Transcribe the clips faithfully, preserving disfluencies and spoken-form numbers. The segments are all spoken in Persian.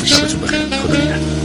شبتون بخیر. خدا نگهدار.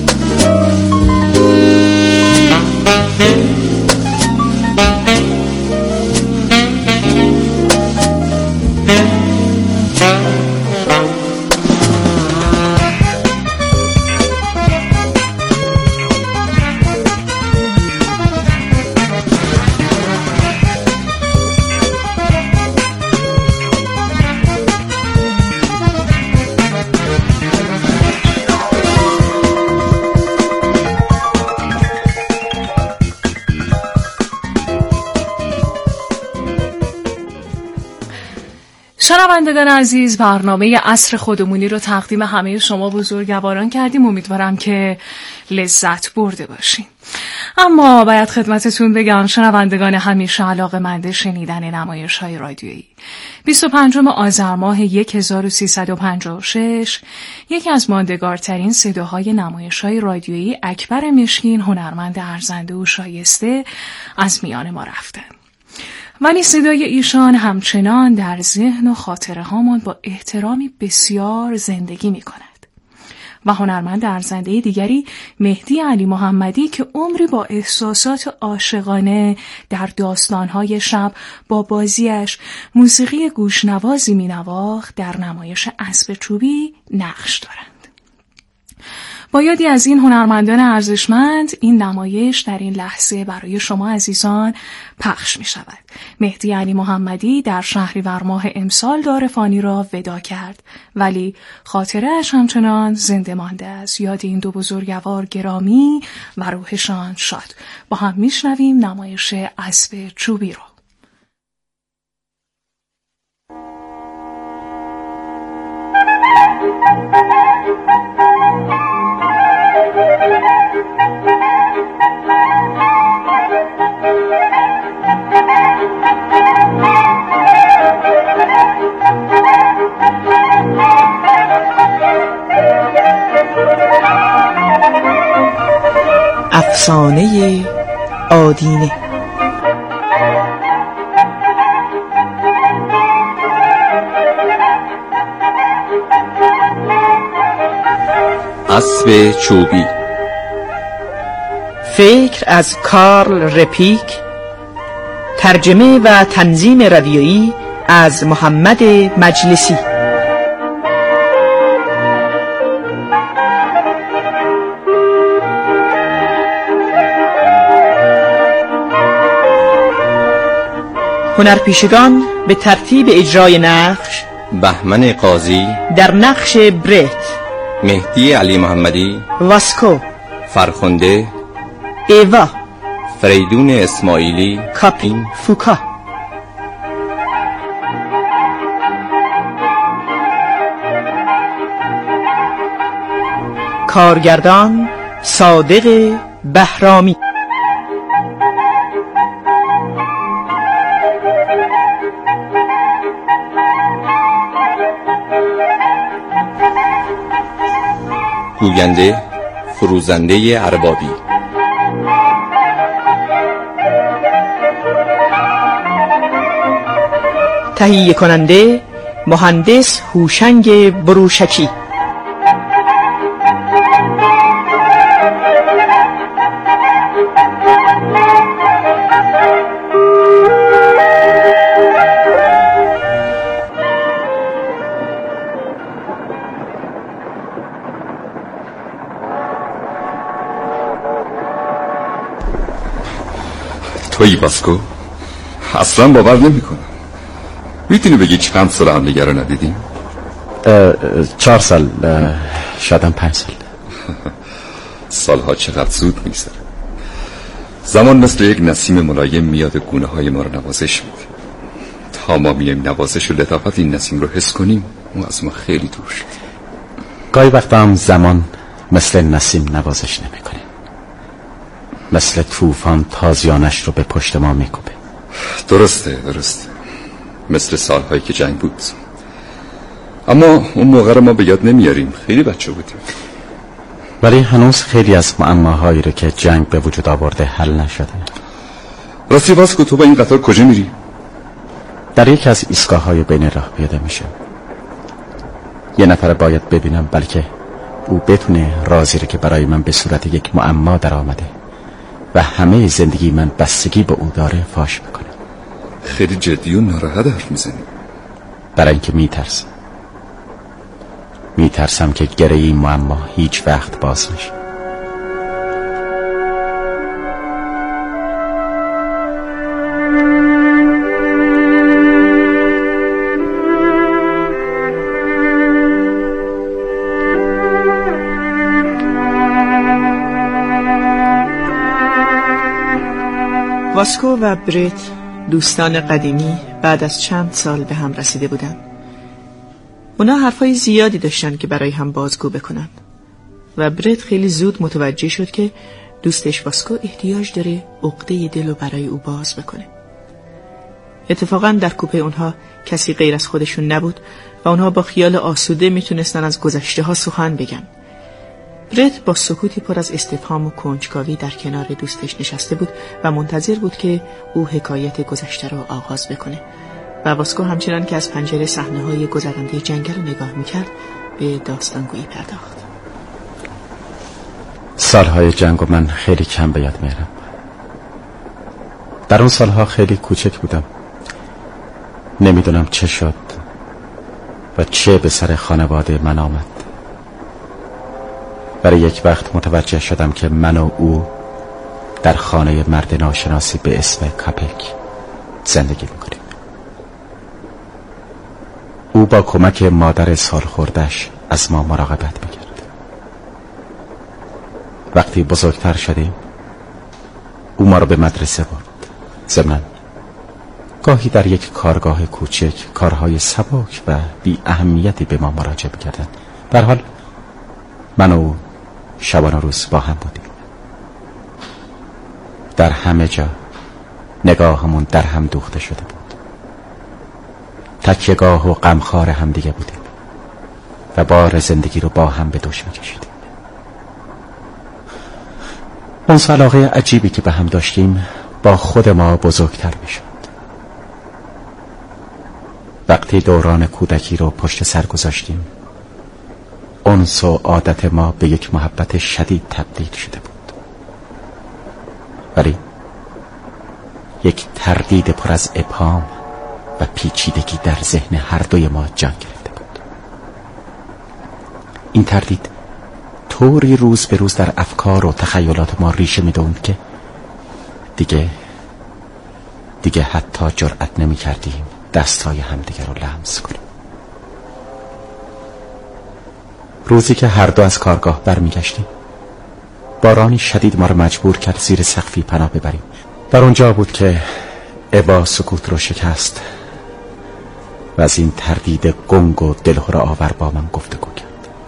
شنوندگان عزیز، برنامه عصر خودمونی رو تقدیم همه شما بزرگواران کردیم. امیدوارم که لذت برده باشین. اما باید خدمتتون بگم شنوندگان همیشه علاقه‌مند شنیدن نمایش‌های رادیویی، بیست و پنجم آذر ماه هزار و سیصد و پنجاه و شش یکی از ماندگارترین صداهای نمایش‌های رادیویی اکبر مشکین، هنرمند ارزنده و شایسته، از میان ما رفتن. ولی صدای ایشان همچنان در ذهن و خاطره هامان با احترامی بسیار زندگی می کند. و هنرمند ارزنده دیگری مهدی علی محمدی که عمری با احساسات عاشقانه در داستانهای شب با بازیش موسیقی گوشنوازی می نواخت، در نمایش اسب چوبی نقش دارند. با یادی از این هنرمندان ارزشمند، این نمایش در این لحظه برای شما عزیزان پخش می شود. مهدی علی محمدی در شهریور ماه امسال دار فانی را وداع کرد، ولی خاطره اش همچنان زنده مانده است. یاد این دو بزرگوار گرامی و روحشان شاد. با هم می شنویم نمایش اسب چوبی را. افسانه آدینه. اسب چوبی. فکر از کارل رپیک، ترجمه و تنظیم رادیویی از محمد مجلسی. هنرپیشگان به ترتیب اجرای نقش: بهمن قاضی در نقش برت، مهدی علی محمدی واسکو، فرخنده ایوا، فریدون اسماعیلی کاپین فوکا. کارگردان صادق بهرامی. گوینده فروزنده اربابی. تهیه کننده مهندس هوشنگ بروشکی. تویی واسکو؟ اصلا باور نمی کنم. میتونی بگی چند سال هم دیگر رو ندیدیم؟ چهار سال، شاید هم پنج سال. سالها چقدر زود میگذره. زمان مثل یک نسیم ملایم میاد گونه های ما رو نوازش میده. تا ما میایم نوازش و لطافت این نسیم رو حس کنیم، اون از ما خیلی دور شد. گاهی وقتا هم زمان مثل نسیم نوازش نمیکنه، مثل طوفان تازیانش رو به پشت ما میکوبه. درسته درسته، مثل سالهایی که جنگ بود. اما اون موقع رو ما به یاد نمیاریم، خیلی بچه بودیم. ولی هنوز خیلی از معماهایی رو که جنگ به وجود آورده حل نشده. راستی واسکو، تو با این قطار کجا میری؟ در یک از ایستگاه‌های بین راه پیاده میشه. یه نفر باید ببینم، بلکه او بتونه رازی رو که برای من به صورت یک معما در آمده و همه زندگی من بستگی به او داره فاش بکنه. خیلی جدی و ناراحت حرف میزنی. برای اینکه میترسم میترسم که گره این معما هیچ وقت باز نشه. واسکو و برت دوستان قدیمی بعد از چند سال به هم رسیده بودند. اونا حرفای زیادی داشتن که برای هم بازگو بکنن و برت خیلی زود متوجه شد که دوستش واسکو احتیاج داره عقده دل رو برای او باز بکنه. اتفاقا در کوپه اونها کسی غیر از خودشون نبود و اونها با خیال آسوده میتونستن از گذشته ها سخن بگن. برت با سکوتی پر از استفهام و کنجکاوی در کنار دوستش نشسته بود و منتظر بود که او حکایت گذشته رو آغاز بکنه و واسکو همچنان که از پنجره صحنه‌های گذرنده جنگل رو نگاه میکرد به داستانگویی پرداخت. سالهای جنگ و من خیلی کم به یاد میارم. در اون سالها خیلی کوچک بودم. نمیدونم چه شد و چه به سر خانواده من آمد. برای یک وقت متوجه شدم که من و او در خانه مرد ناشناسی به اسم کاپک زندگی میکنیم. او با کمک مادر سالخوردش از ما مراقبت میکرد. وقتی بزرگتر شدیم او ما را به مدرسه برد. ضمناً گاهی در یک کارگاه کوچک کارهای سبک و بی اهمیتی به ما مراجعه میکردند. در حال من و او شبانه روز با هم بودیم. در همه جا نگاهمون در هم دوخته شده بود. تکیه‌گاه و غمخوار هم دیگه بودیم و بار زندگی رو با هم به دوش می‌کشیدیم. اون علاقه عجیبی که به هم داشتیم با خود ما بزرگتر میشد. وقتی دوران کودکی رو پشت سر گذاشتیم انس و عادت ما به یک محبت شدید تبدیل شده بود، ولی یک تردید پر از ابهام و پیچیدگی در ذهن هر دوی ما جان گرفته بود. این تردید طوری روز به روز در افکار و تخیلات ما ریشه می‌دوند که دیگه دیگه حتی جرأت نمی کردیم دستای همدیگر رو لمس کنیم. روزی که هر دو از کارگاه برمیگشتیم بارانی شدید ما رو مجبور کرد زیر سقفی پناه ببریم. در اونجا بود که اوا سکوت رو شکست و از این تردید گنگ و دلهره آور با من گفتگو کرد.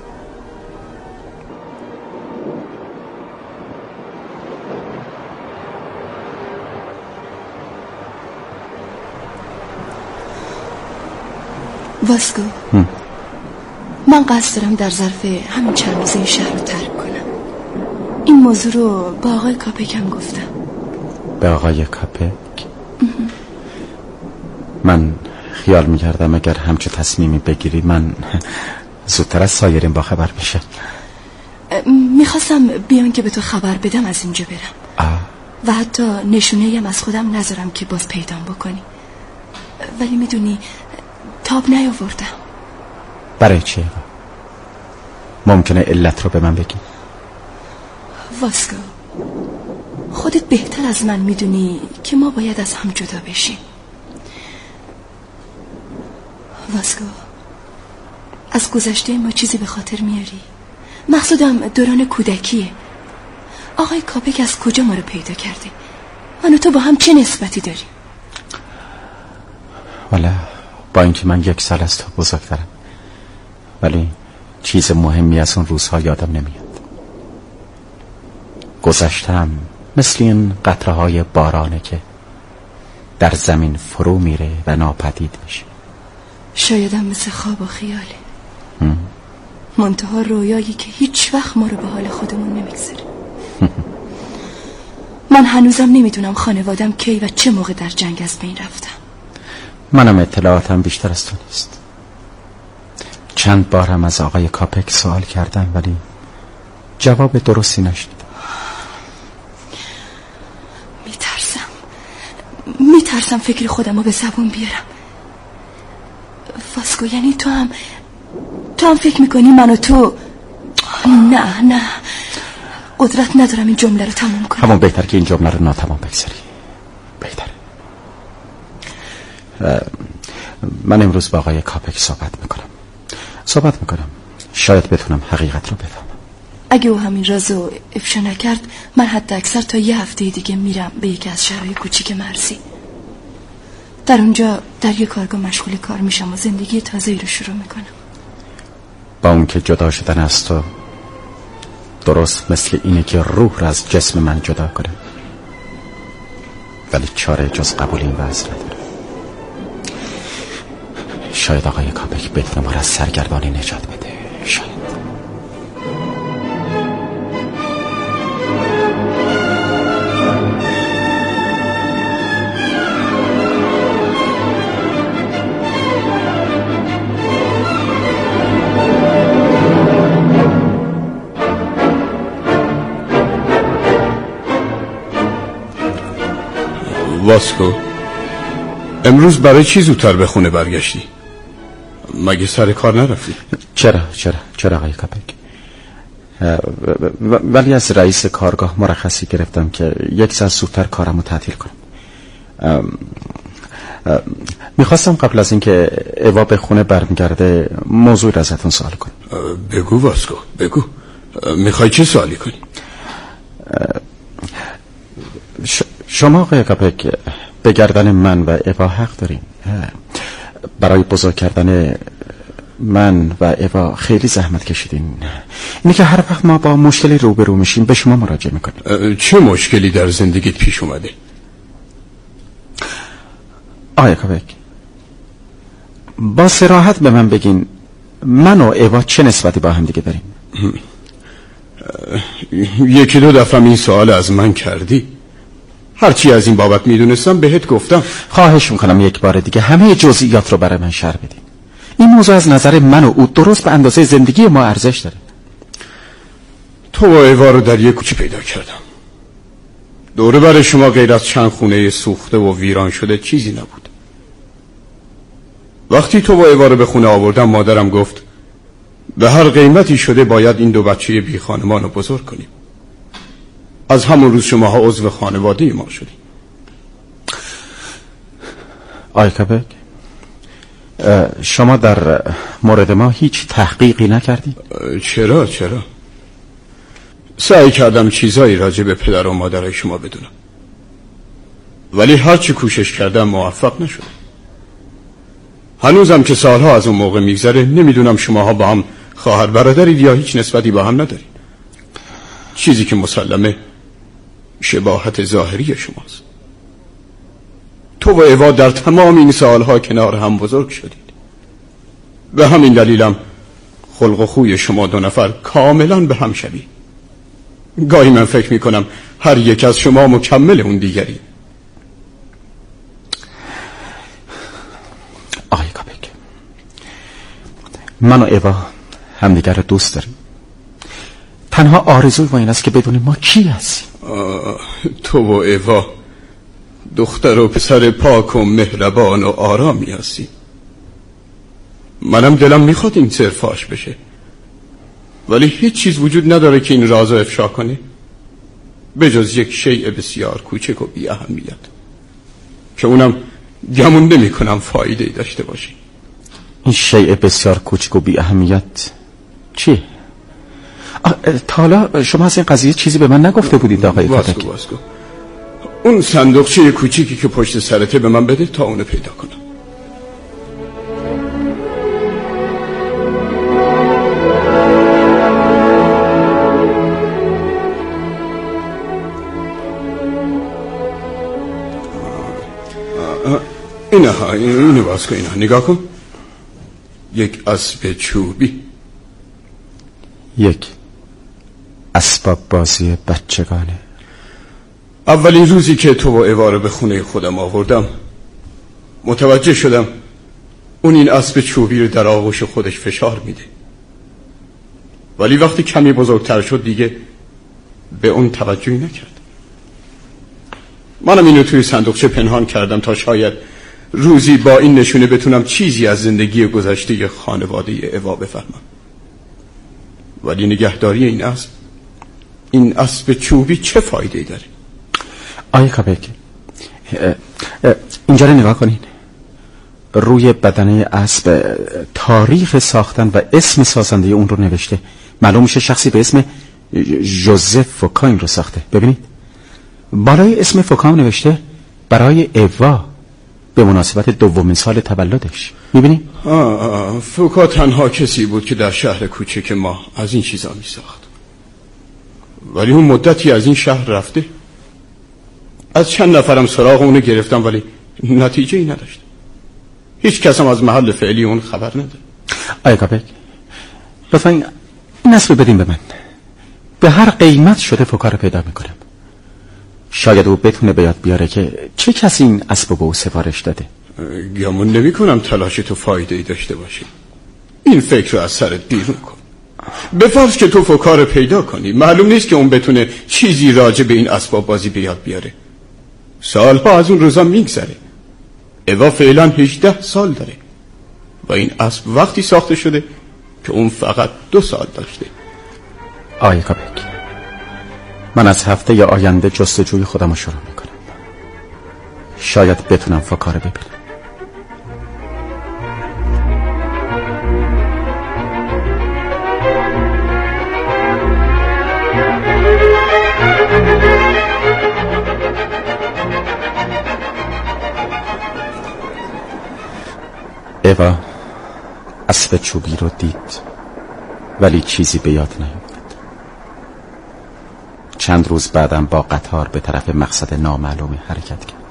واسکو، من قصد دارم در ظرف همین چند روز این شهر رو ترک کنم. این موضوع رو با آقای کاپک هم گفتم. به آقای کاپک؟ من خیال میکردم اگر همچه تصمیمی بگیری من زودتر از سایرین با خبر میشم. میخواستم بیان که به تو خبر بدم از اینجا برم آه. و حتی نشونه هم از خودم نذارم که باز پیدام بکنی، ولی میدونی تاب نیاوردم. برای چه؟ ممکنه علت رو به من بگی؟ واسکو، خودت بهتر از من میدونی که ما باید از هم جدا بشیم. واسکو، از گذشته ما چیزی به خاطر میاری؟ مقصودم دوران کودکیه. آقای کاپک از کجا ما رو پیدا کرده؟ من و تو با هم چه نسبتی داریم؟ والا با اینکه من یک سال از تو بزرگترم، ولی چیز مهمی از اون روزها یادم نمیاد. گذشتم مثل این قطره های بارانه که در زمین فرو میره و ناپدید میشه. شایدم مثل خواب و خیاله، منتها رویایی که هیچ وقت ما رو به حال خودمون نمیگذاره. من هنوزم نمیدونم خانوادم کی و چه موقع در جنگ از بین رفتم. منم اطلاعاتم بیشتر از تو نیست. چند بار هم از آقای کاپک سوال کردم ولی جواب درستی نشنیدم. میترسم میترسم فکر خودم رو به زبون بیارم. واسکو یعنی تو هم تو هم فکر میکنی من و تو؟ نه نه قدرت ندارم این جمله رو تمام کنم. همون بهتر که این جمله رو ناتمام بگذاری. بهتره. من امروز با آقای کاپک صحبت میکنم صحبت میکنم شاید بتونم حقیقت رو بفهمم. اگه او همین رازو افشا نکرد من حتی اکثر تا یه هفته دیگه میرم به یکی از شهرهای کوچیک مرزی. در اونجا در یه کارگاه مشغول کار میشم و زندگی تازه‌ای رو شروع میکنم. با اون که جدا شدن از تو درست مثل اینه که روح رو از جسم من جدا کنه، ولی چاره جز قبول این وضع نداره. شاید آقای کاپک بتونه ما را از سرگردانی نجات بده. شاید. واسکو، امروز برای چی زودتر به خونه برگشتی؟ مگه سر کار نرفتی؟ چرا چرا چرا آقای کاپک؟ ولی از رئیس کارگاه مرخصی گرفتم که یک ساعت زودتر کارمو تعطیل کنم. میخواستم قبل از اینکه اوا به خونه برمیگرده موضوع را ازتون سوال کنم. بگو واسکو بگو. میخوای چه سوالی کنی؟ ش... شما آقای کاپک به گردن من و اوا حق دارین. برای بزرگ کردن من و اوا خیلی زحمت کشیدین. اینه که هر وقت ما با مشکلی روبرو میشیم به شما مراجعه میکنیم. چه مشکلی در زندگیت پیش اومده؟ آقای کاپک با صراحت به من بگین من و اوا چه نسبتی با هم دیگه داریم؟ یکی دو دفعه این سوال از من کردی. هرچی از این بابت میدونستم بهت گفتم. خواهش میکنم یک بار دیگه همه جزئیات رو برای من شرح بدین. این موضوع از نظر من و او درست به اندازه زندگی ما ارزش داره. تو و اوا رو در یک کوچه پیدا کردم. دوره برای شما غیر از چند خونه سوخته و ویران شده چیزی نبود. وقتی تو و اوا رو به خونه آوردم مادرم گفت به هر قیمتی شده باید این دو بچه بی خانمان رو بزرگ کنیم. از همون روز شماها عضو خانواده ما شدیم. آقای کاپک شما در مورد ما هیچ تحقیقی نکردید؟ چرا چرا سعی کردم چیزایی راجع به پدر و مادرای شما بدونم، ولی هرچی کوشش کردم موفق نشدم. هنوزم که سالها از اون موقع میگذره نمیدونم شماها با هم خواهر برادرید یا هیچ نسبتی با هم ندارید. چیزی که مسلمه شباهت ظاهری شماست. تو و اوا در تمام این سالها کنار هم بزرگ شدید. به همین دلیلم خلق و خوی شما دو نفر کاملا به هم شبیه. گاهی من فکر میکنم هر یک از شما مکمل اون دیگری. آقای کاپک من و اوا همدیگر رو دوست داریم. تنها آرزوی ما این است که بدونیم ما کی هستیم. تو و اوا دختر و پسر پاک و مهربان و آرامی هستی. منم دلم میخواد این سر فاش بشه، ولی هیچ چیز وجود نداره که این رازو افشا کنه به جز یک شیء بسیار کوچک و بی اهمیت که اونم گمون نمی کنم فایده داشته باشه. این شیء بسیار کوچک و بی اهمیت چیه؟ تا حالا شما از این قضیه چیزی به من نگفته بودید آقای کاپک؟ واسکو واسکو اون صندوقچه کوچیکی که پشت سرته به من بده تا اونو پیدا کنم. اینه ها اینه واسکو اینه نگاه کن. یک اسب چوبی. یک اسباب بازی بچگانه. اولین روزی که تو و اوا رو به خونه خودم آوردم متوجه شدم اون این اسب چوبی رو در آغوش خودش فشار میده، ولی وقتی کمی بزرگتر شد دیگه به اون توجهی نکرد. منم اینو توی صندوقچه پنهان کردم تا شاید روزی با این نشونه بتونم چیزی از زندگی گذشته خانواده اوا بفهمم. ولی نگهداری این اسب، این اسب چوبی چه فایده داره؟ آیه کابک، اینجا رو نگاه کنین. روی بدنه اسب تاریخ ساختن و اسم سازنده اون رو نوشته. معلوم میشه شخصی به اسم ژوزف فوکا این رو ساخته. ببینید بالای اسم فوکا نوشته برای اوا به مناسبت دومین سال تولدش. میبینی؟ فوکا تنها کسی بود که در شهر کوچک ما از این چیزا میساخت، ولی اون مدتی از این شهر رفته. از چند نفرم سراغ اونو گرفتم ولی نتیجه ای نداشت. هیچ کس هم از محل فعلی اون خبر نداره. آیا کابک لطفا این اسب بدین به من. به هر قیمت شده فوکا رو پیدا میکنم. شاید او بتونه بیاد بیاره که چه کسی این اسب به او سفارش داده. گمون نمی کنم تلاش تو فایده ای داشته باشی. این فکر رو از سرت بیرون کن. بفرض که تو فوکا رو پیدا کنی، معلوم نیست که اون بتونه چیزی راجع به این اسباب بازی بیاد بیاره. سالها از اون روزا میگذره. اوا فعلا هجده سال داره و این اسب وقتی ساخته شده که اون فقط دو سال داشته. آیه کابک، من از هفته یا آینده جستجوی خودم رو شروع میکنم. شاید بتونم فوکا رو ببینم. اوا اسب چوبی رو دید ولی چیزی به یاد نیاورد. چند روز بعدم با قطار به طرف مقصد نامعلومی حرکت کرد.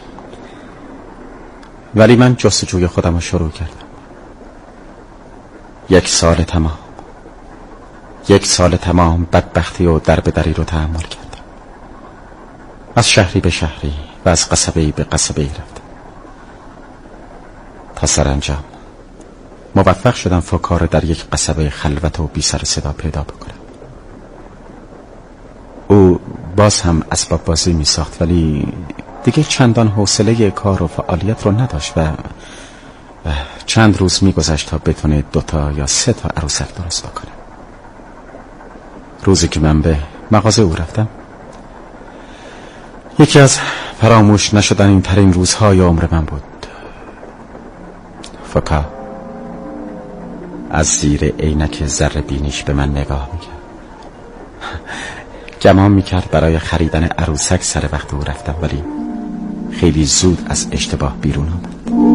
ولی من جستجوی خودم رو شروع کردم. یک سال تمام یک سال تمام بدبختی و دربدری رو تحمل کردم. از شهری به شهری و از قصبه‌ای به قصبه‌ای رفتم تا سرانجام موفق شدم فوکا رو در یک قصبه خلوت و بی سر صدا پیدا بکنم. او باز هم اسباب بازی می ساخت ولی دیگه چندان حوصله کار و فعالیت رو نداشت و, و چند روز می گذشت تا بتونه دوتا یا سه تا عروسک درست بکنه. روزی که من به مغازه او رفتم، یکی از فراموش نشدن این ترین روزهای عمر من بود. فوکا از زیر عینک ذره بینیش به من نگاه میکرد. گمان میکرد برای خریدن عروسک سر وقت او رفتم، ولی خیلی زود از اشتباه بیرون آمد.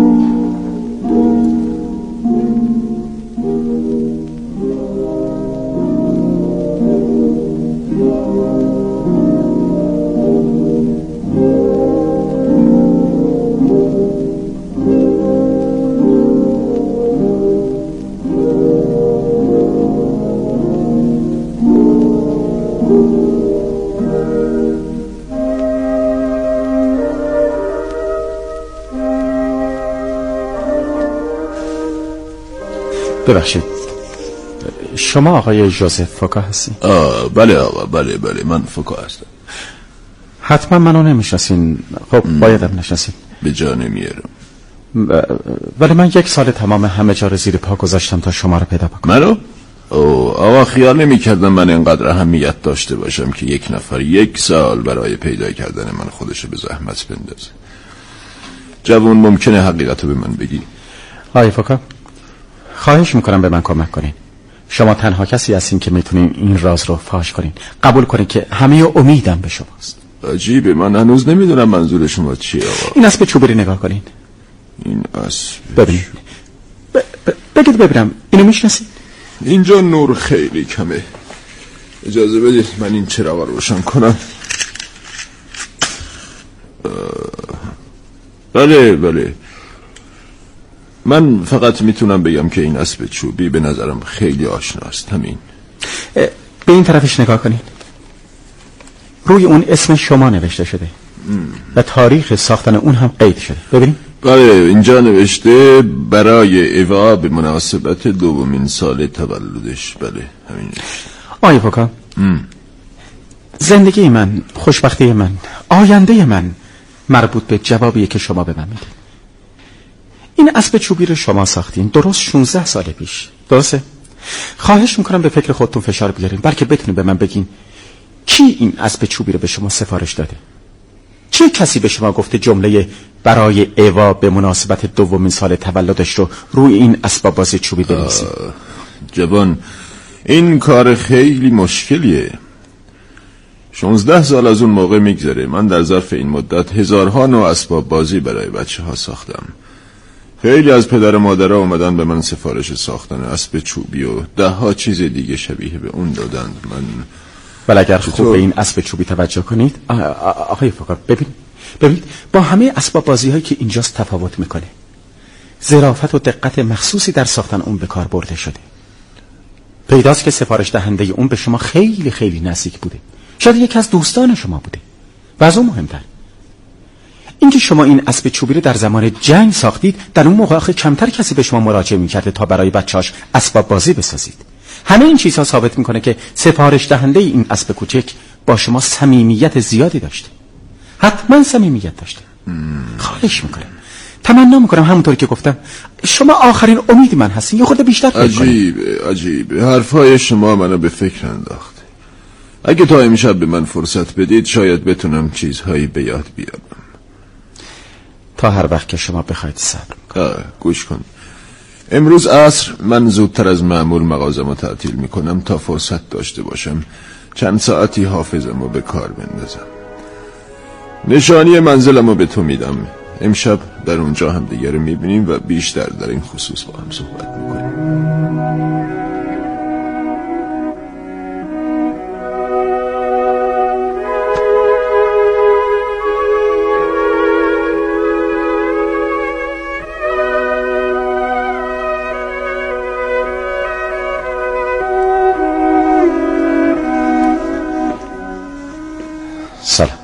ببخشید، شما آقای ژوزف فوکا هستی؟ آه بله آقا، بله بله من فوکا هستم. حتما منو نمیشناسین. خب بایدم نشناسین. به جا نمیارم. ولی من یک سال تمام همه جا رو زیر پا گذاشتم تا شما رو پیدا بکنم. منو؟ او آقا خیال نمی کردم من اینقدر اهمیت داشته باشم که یک نفر یک سال برای پیدا کردن من خودشو به زحمت بندازه. جوان ممکنه حقیقتو به من بگی؟ آقای فوکا، خواهش میکنم به من کمک کنین. شما تنها کسی هستین که میتونین این راز رو فاش کنین. قبول کنین که همه امیدم به شماست. عجیبه، من هنوز نمیدونم منظور شما چیه آقا. این اسب چوبی رو نگاه کنین. این اسب ببینید ب... ب... بگید ببینم اینو میشناسید؟ اینجا نور خیلی کمه، اجازه بدید من این چراغ رو روشن کنم. بله بله، من فقط میتونم بگم که این اسب چوبی به نظرم خیلی آشناست. همین. به این طرفش نگاه کنین. روی اون اسم شما نوشته شده ام. و تاریخ ساختن اون هم قید شده. ببینید. بله، اینجا نوشته برای ایوا به مناسبت دومین سال تولدش. بله همین نوشته. آقای فوکا، زندگی من، خوشبختی من، آینده من مربوط به جوابیه که شما به من میدید. این اسب چوبی رو شما ساختین درست شانزده سال پیش، درسته؟ خواهش میکنم به فکر خودتون فشار بیارین، بلکه بتونین به من بگین کی این اسب چوبی رو به شما سفارش داده؟ چه کسی به شما گفته جمله برای ایوا به مناسبت دومین سال تولدش رو روی این اسباب بازی چوبی بنویسید؟ جوان، این کار خیلی مشکلیه. شانزده سال از اون موقع میگذره. من در ظرف این مدت هزارها نوع اسباب بازی برای بچه ها ساختم. خیلی از پدر و مادرها اومدن به من سفارش ساختن اسب چوبی و ده ها چیز دیگه شبیه به اون دادند. من ولی اگر خوب به این اسب چوبی توجه کنید آقای فوکا، ببین ببینید با همه اسباب بازی هایی که اینجاست تفاوت میکنه. ظرافت و دقت مخصوصی در ساختن اون به کار برده شده. پیداست که سفارش دهنده اون به شما خیلی خیلی نزدیک بوده، شاید یکی از دوستان شما بوده. و از اون مهمتر اینکه شما این اسب چوبی رو در زمان جنگ ساختید، در اون موقع کمتر کسی به شما مراجعه میکرده تا برای بچه‌هاش اسباب بازی بسازید. همه این چیزها ثابت میکنه که سفارش دهنده این اسب کوچک با شما صمیمیت زیادی داشته. حتما صمیمیت داشته. خواهش میکنم، تمنا میکنم همونطور که گفتم شما آخرین امید من هستین، یه خورده بیشتر فکر کنید. عجیبه عجیبه، حرفای شما منو به فکر انداخته. اگه تا امشب به من فرصت بدید شاید بتونم چیزهایی به یاد بیارم. تا هر وقت که شما بخواید صبر کنم. گوش کن، امروز عصر من زودتر از معمول مغازمو تعطیل میکنم تا فرصت داشته باشم چند ساعتی حافظمو به کار بندازم. نشانی منزلمو به تو میدم. امشب در اونجا هم دیگه رو میبینیم و بیشتر در این خصوص با هم صحبت میکنیم. سلام.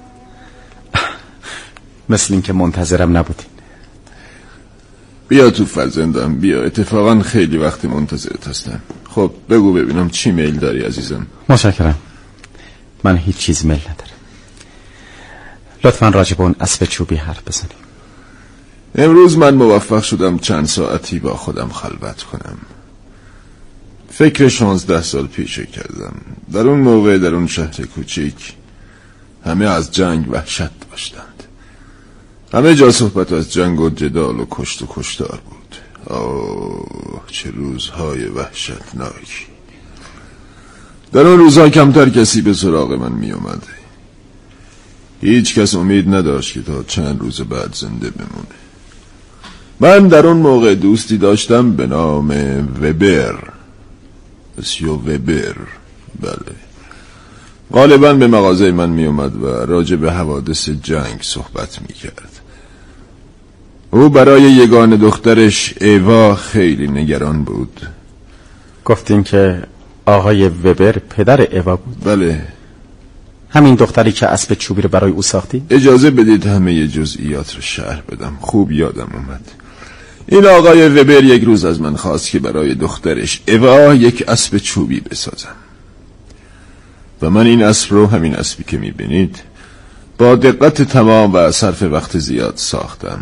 مثل این که منتظرم نبودین. بیا تو فرزندم، بیا. اتفاقا خیلی وقت منتظرت هستم. خب بگو ببینم چی میل داری عزیزم؟ متشکرم، من هیچ چیز میل ندارم. لطفاً راجب اون اسب چوبی حرف بزنیم. امروز من موفق شدم چند ساعتی با خودم خلوت کنم. فکر شانزده سال پیشه کردم. در اون موقع در اون شهر کوچیک همه از جنگ وحشت داشتند. همه جا صحبت از جنگ و جدال و کشت و کشتار بود. آه چه روزهای وحشتناکی. در اون روزها کمتر کسی به سراغ من می اومد. هیچ کس امید نداشت که تا چند روز بعد زنده بمونه. من در اون موقع دوستی داشتم به نام وبر، اسیو وبر. بله، غالبا به مغازه من می اومد و راجع به حوادث جنگ صحبت می کرد. او برای یگانه دخترش ایوا خیلی نگران بود. گفتین که آقای وبر پدر ایوا بود؟ بله. همین دختری که اسب چوبی رو برای او ساختی؟ اجازه بدید همه جزئیات رو شرح بدم. خوب یادم اومد. این آقای وبر یک روز از من خواست که برای دخترش ایوا یک اسب چوبی بسازم و من این اسب رو، همین اسبی که میبینید، با دقت تمام و صرف وقت زیاد ساختم.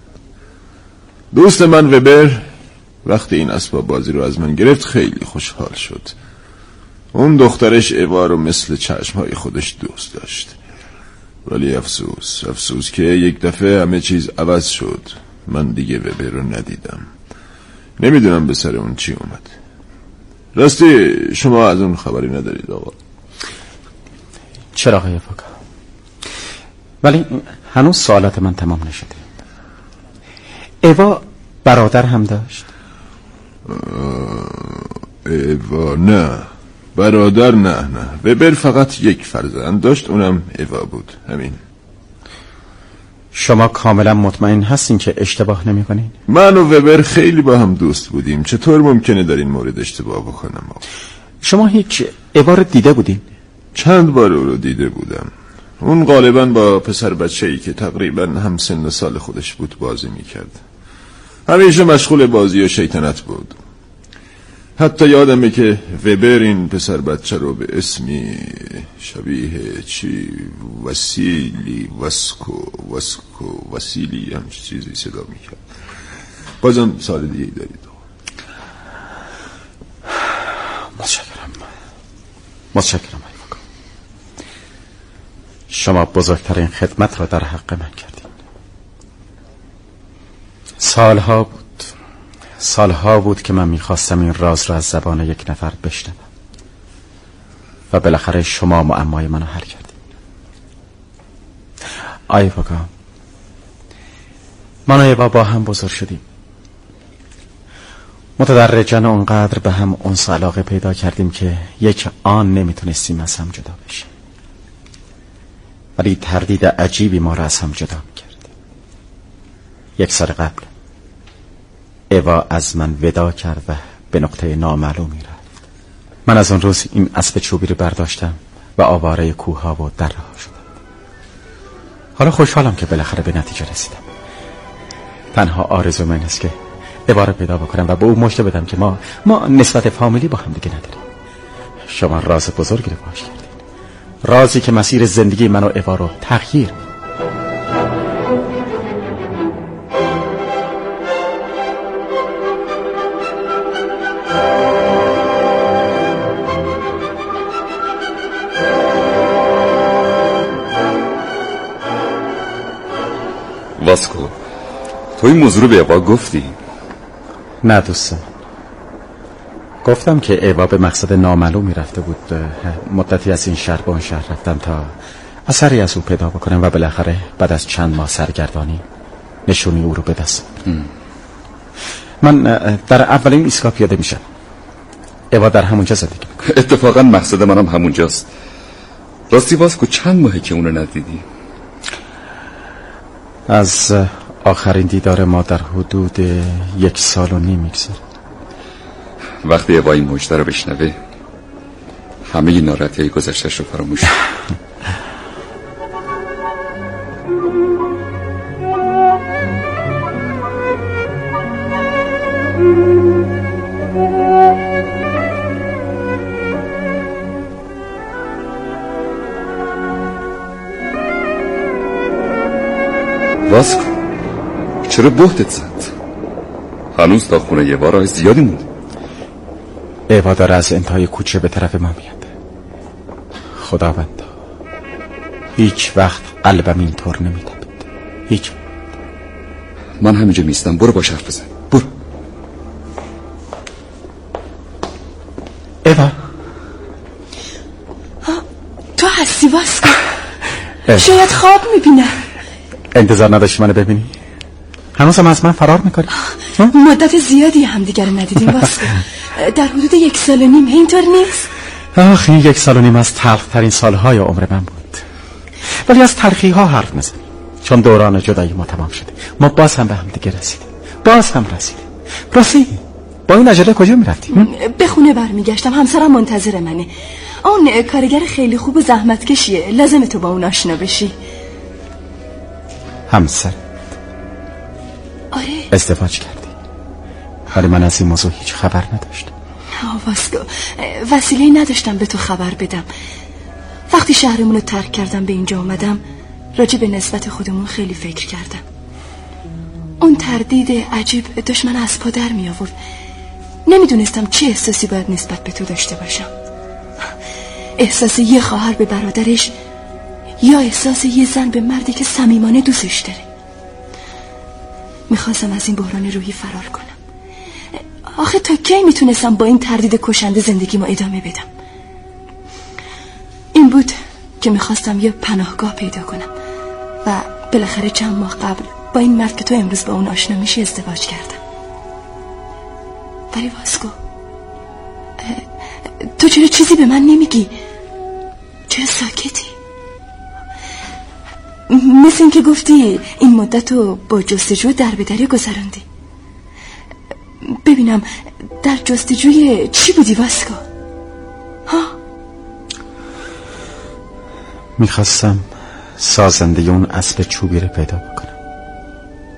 دوست من وبر وقتی این اسباب بازی رو از من گرفت خیلی خوشحال شد. اون دخترش ایوا رو مثل چشمهای خودش دوست داشت. ولی افسوس افسوس که یک دفعه همه چیز عوض شد. من دیگه وبر رو ندیدم. نمیدونم به سر اون چی اومد. راستی شما از اون خبری ندارید آقا؟ چرا آقای فوکا؟ ولی هنوز سوالات من تمام نشده. ایوا برادر هم داشت؟ ایوا نه، برادر نه نه. وبر فقط یک فرزند داشت، اونم ایوا بود. همین. شما کاملا مطمئن هستین که اشتباه نمی کنین؟ من و وبر خیلی با هم دوست بودیم. چطور ممکنه در این مورد اشتباه بکنم؟ شما هیچ ایوا رو دیده بودین؟ چند بار او رو دیده بودم. اون غالبا با پسر بچه‌ای که تقریبا هم سن سال خودش بود بازی میکرد. همیشه مشغول بازی و شیطنت بود. حتی یادمه که وبر این پسر بچه رو به اسمی شبیه چی وسیلی واسکو واسکو وسیلی هم چیزی صدا میکرد. بازم سال دیگه دارید. متشکرم متشکرم ایوکا. شما بزرگترین خدمت را در حق من کردید. سالها بود سالها بود که من میخواستم این راز را از زبان یک نفر بشنوم و بالاخره شما معمای منو حل کردید. ایوکا، من و ایوا با هم بزرگ شدیم. متدرجاً اونقدر به هم انس و علاقه پیدا کردیم که یک آن نمیتونستیم از هم جدا بشیم. ولی تردید عجیبی ما را از هم جدا میکرد. یک سال قبل ایوا از من ودا کرد و به نقطه نامعلومی رفت. من از اون روز این اسب چوبی رو برداشتم و آواره کوها و دره ها شدم. حالا خوشحالم که بالاخره به نتیجه رسیدم. تنها آرزو من است که ایوا رو پیدا بکنم و به او مژده بدم که ما ما نسبت فامیلی با هم دیگه نداریم. شما راز بزرگی رو فاش کردین، رازی که مسیر زندگی من و ایوا رو تغییر میده. واسکو، تو این موضوع رو به ایوا گفتی؟ نه دوستم، گفتم که ایوا به مقصد نامعلومی رفته بود. مدتی از این شهر به اون شهر رفتم تا اثری از او پیدا بکنم و بالاخره بعد از چند ماه سرگردانی نشونی او رو به دست آوردم. من در اولین ایستگاه پیاده میشم. ایوا در همونجا زندگی میکنه. اتفاقا مقصد منم همونجاست. راستی واسکو، چند ماهه که اونو ندیدی؟ از آخرین دیدار ما در حدود یک سال و نیم میگذره. وقتی ایوا این مژده رو بشنوه همه ناراحتی‌های گذشته‌اش رو فراموش کنه. واسکو، چرا بهتت زد؟ هنوز تا خونه ایوا راه زیادی مونده. ایوا داره از انتهای کوچه به طرف ما میاد. خداوندا، هیچ وقت قلبم اینطور نمیتپید. هیچ. من همینجا میستم، برو باش حرف بزن. برو. ایوا، تو هستی واسکو؟ شاید خواب میبینم. انتظار نداشتی منو ببینی؟ هنوز هم از من فرار میکنی؟ مدت زیادی همدیگر رو ندیدیم واسکو. در حدود یک سال و نیم، اینطور نیست؟ آخ، این یک سال و نیم از تلخ ترین سالهای عمر من بود. ولی از تلخی ها حرف نزن، چون دوران جدایی ما تمام شده. ما باز هم به هم دیگه رسیدیم. باز هم رسیدیم. راستی با این عجله کجا میرفتی؟ به خونه برمیگشتم، همسرم منتظر منه. اون کارگر خیلی خوب و زحمتکشیه، لازمه تو با اون آشنا بشی. همسر؟ آره. ازدواج کردی؟ ولی من از این موضوع هیچ خبر نداشتم. واسکو، وسیله نداشتم به تو خبر بدم. وقتی شهرمون رو ترک کردم به اینجا اومدم، راجع به نسبت خودمون خیلی فکر کردم. اون تردید عجیب داشت من از پا در می آورد. نمیدونستم چه احساسی باید نسبت به تو داشته باشم. احساس یه خواهر به برادرش یا احساس یه زن به مردی که صمیمانه دوستش داره. میخواستم از این بحران روحی فرار کنم. آخه تا کی میتونستم با این تردید کشنده زندگیمو ادامه بدم؟ این بود که میخواستم یه پناهگاه پیدا کنم و بالاخره چند ماه قبل با این مرد که تو امروز با اون آشنا میشی ازدواج کردم. ولی واسکو، تو چرا چیزی به من نمیگی؟ چرا ساکتی؟ مثل این که گفتی این مدت رو با جستجو در به دری گذراندی. ببینم در جستجوی چی بودی واسکو؟ ها؟ میخواستم سازنده اون اسب چوبی رو پیدا بکنم.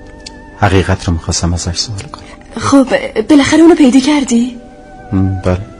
حقیقت رو میخواستم ازش سوال کنم. خب بالاخره اونو پیدا کردی؟ بله.